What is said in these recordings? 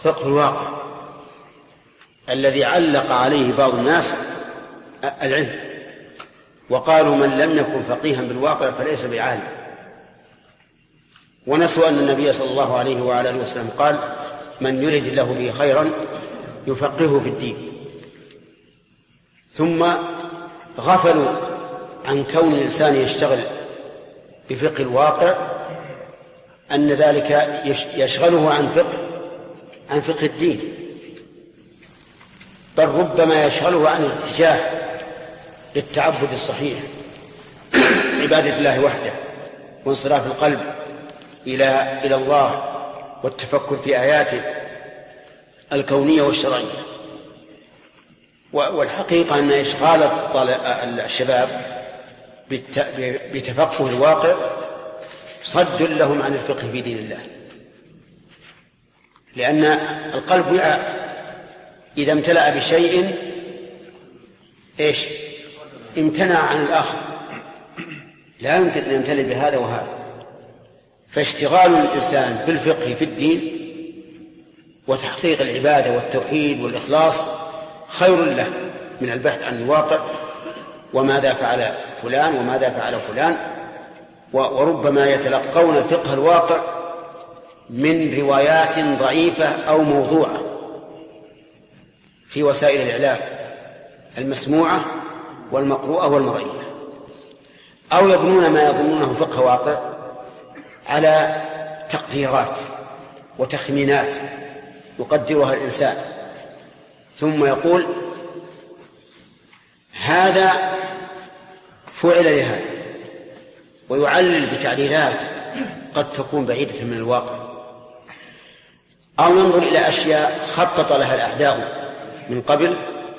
فقه الواقع الذي علق عليه بعض الناس العلم، وقالوا من لم يكن فقيها بالواقع فليس بعالم، ونسوا أن النبي صلى الله عليه وعلى آله وسلم قال من يرد الله به خيرا يفقهه في الدين. ثم غفلوا عن كون الإنسان يشتغل بفقه الواقع، أن ذلك يشغله عن فقه الدين، بل ربما يشغله عن الاتجاه للتعبد الصحيح، عبادة الله وحده، وانصراف القلب إلى الله، والتفكر في آياته الكونية والشرعية. والحقيقة أن إشغال الشباب بتفقه الواقع صد لهم عن الفقه في دين الله، لأن القلب وعاء إذا امتلأ بشيء امتنع عن الآخر، لا يمكن أن يمتلئ بهذا وهذا. فاشتغال الإنسان بالفقه في الدين وتحقيق العبادة والتوحيد والإخلاص خير له من البحث عن الواقع وماذا فعل فلان وماذا فعل فلان. وربما يتلقون فقه الواقع من روايات ضعيفة أو موضوعة في وسائل الإعلام المسموعة والمقروءة والمرئية، أو يبنون ما يظنونه فقه واقع على تقديرات وتخمينات يقدرها الإنسان، ثم يقول هذا فعل لهذا، ويعلل بتعليلات قد تكون بعيدة من الواقع، أو ينظر إلى أشياء خطط لها الأعداء من قبل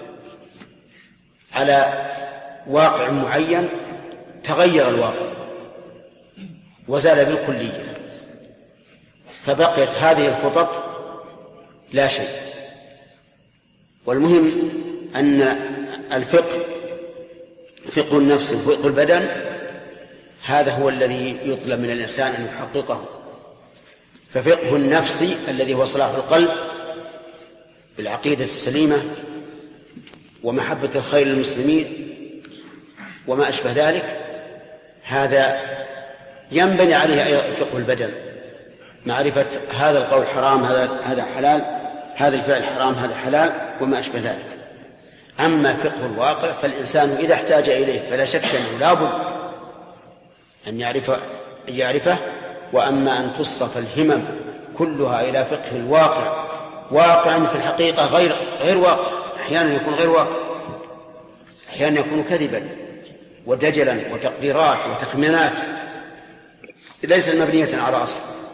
على واقع معين، تغير الواقع وزال بالكلية، فبقيت هذه الخطط لا شيء. والمهم أن الفقه فقه النفس وفقه البدن هذا هو الذي يطلب من الإنسان أن يحققه. ففقه النفس الذي هو صلاح القلب بالعقيدة السليمة ومحبة الخير للمسلمين وما أشبه ذلك، هذا ينبني عليه أيضا فقه البدن، معرفة هذا القول حرام هذا حلال، هذا الفعل حرام هذا حلال وما أشبه ذلك. أما فقه الواقع فالإنسان إذا احتاج إليه فلا شك أنه لابد أن يعرفه. وأما أن تصرف الهمم كلها إلى فقه الواقع، واقع في الحقيقة غير واقع، أحيانا يكون غير واقع، أحيانا يكون كذبا ودجلا وتقديرات وتخمينات ليست مبنية على أصل.